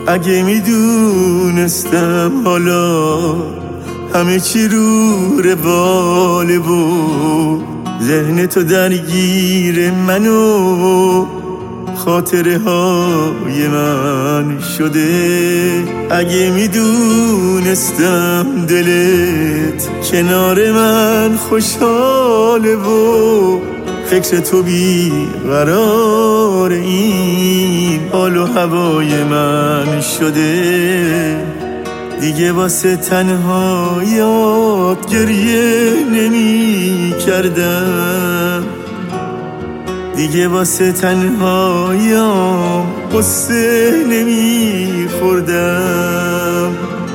اگه میدونستم حالا همه چی رو رواله و ذهن تو درگیر منو خاطره های من شده. اگه میدونستم دلت کنار من خوشحاله و فکر تو بی قرار این حال و هوای من شده، دیگه واسه تنهاییات گریه نمی کردم، دیگه واسه تنهاییام قصه نمی خوردم.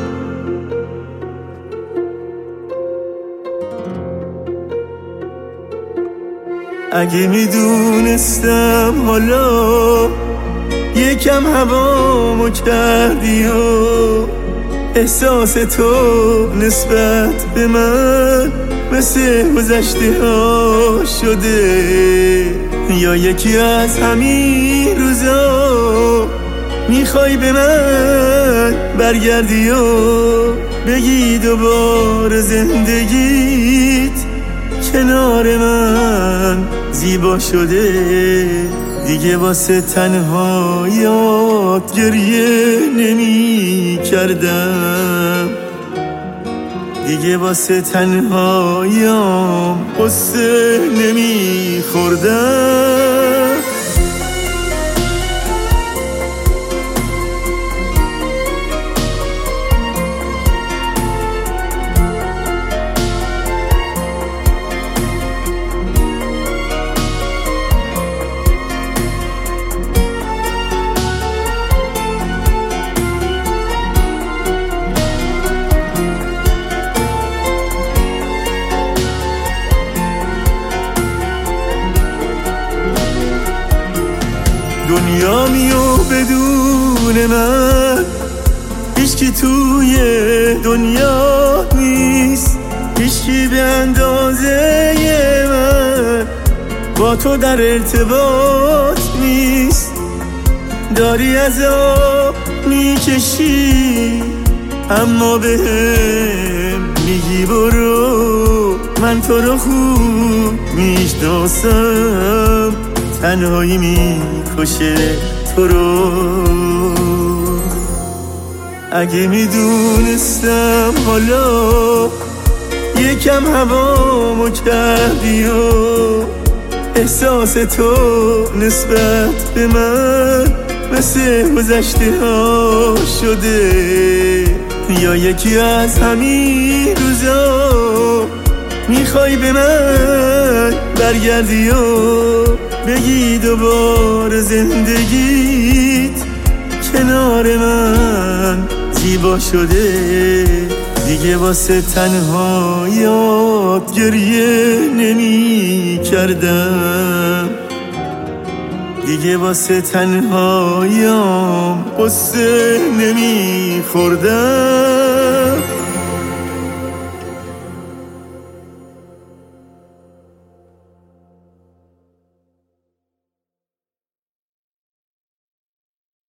اگه میدونستم حالا یکم هوامو کردی و احساس تو نسبت به من مثل گذشته ها شده، یا یکی از همین روزا میخوای به من برگردی و بگی دوباره زندگیت کنار من زیبا شده، دیگه واسه تنهاییات گریه نمی کردم، دیگه واسه تنهاییام قصه نمی خوردم. دنیا میو بدون من هیچکی توی دنیا نیست، هیچکی به اندازه من با تو در ارتباط نیست. داری عذاب میکشی اما بهم میگی برو، من تو رو خوب میشناسم، تنهایی میکشه تو رو. اگه میدونستم حالا یکم هوامو کردی و احساس تو نسبت به من مثل گذشته ها شده، یا یکی از همین روزا میخوای به من برگردی و بگی دوباره زندگیت کنار من زیبا شده، دیگه واسه تنهاییات گریه نمی کردم، دیگه واسه تنهاییام قصه نمی خوردم.